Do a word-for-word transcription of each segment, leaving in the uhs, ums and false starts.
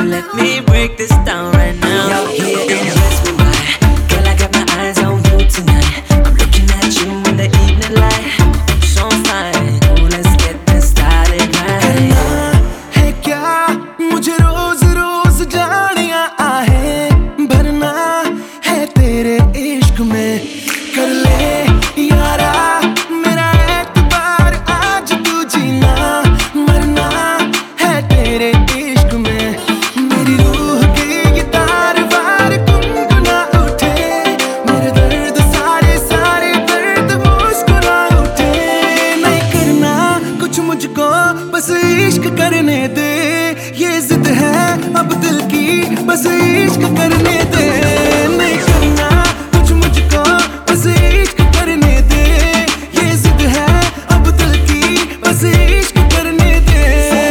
let me break this down right now. Out here in West Mumbai, girl, I got my eyes on you tonight. I'm looking at you in the evening light, so fine. Oh, let's get this started right. करना है क्या मुझे रोज रोज जानिया आहे, भरना है तेरे इश्क में। कर ले यारा मेरा एतबार, आज तू जीना मरना है तेरे इश्क में। मेरी रूह की गिटार वार गुनगुना उठे, मेरे दर्द सारे सारे दर्द मुस्कुरा उठे। नहीं करना कुछ मुझको, बस इश्क करने दे। ये जिद है अब दिल की, बस इश्क करने दे। नहीं करना कुछ मुझको, बस इश्क करने दे। ये जिद है अब दिल की, बस इश्क करने दे।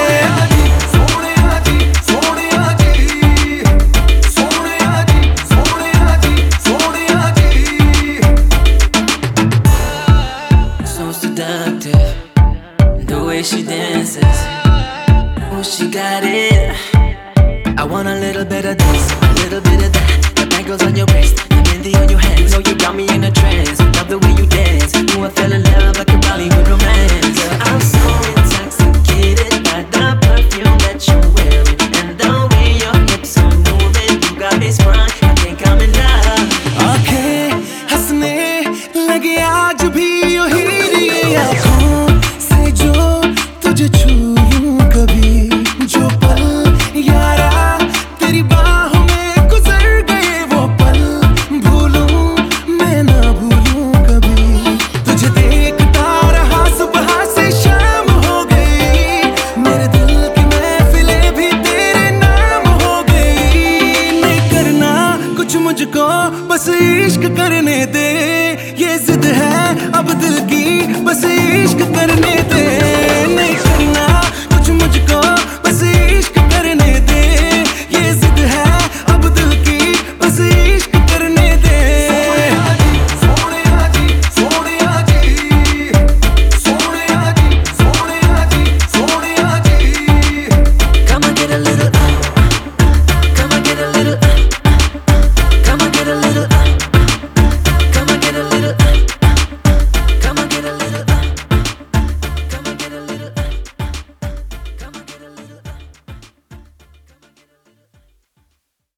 सोने आजी, सोने आजी, सोने आजी, सोने आजी, सोने आजी, सोने आजी। So seductive, the way she dances. Oh, she got it. I want a little bit of this, a little bit of that. The bangles on your wrist, the mehndi on your hands. Oh, you got me in a trance. Love the way you dance. Oh, I fell in love like a Bollywood romance. I'm so intoxicated by the perfume that you're wearing, and the way your hips are moving. You got me sprung, I think I'm in love. आंखें हंसने लगे आज भी यही आँखों से, जो तुझे छू लूं कभी। जो पल यारा तेरी बाहों में गुजर गए, वो पल भूलूं मैं ना भूलूं कभी। तुझे देखता रहा सुबह से शाम हो गई, मेरे दिल की महफिलें भी तेरे नाम हो गई। नहीं करना कुछ मुझको, बस इश्क करने दे।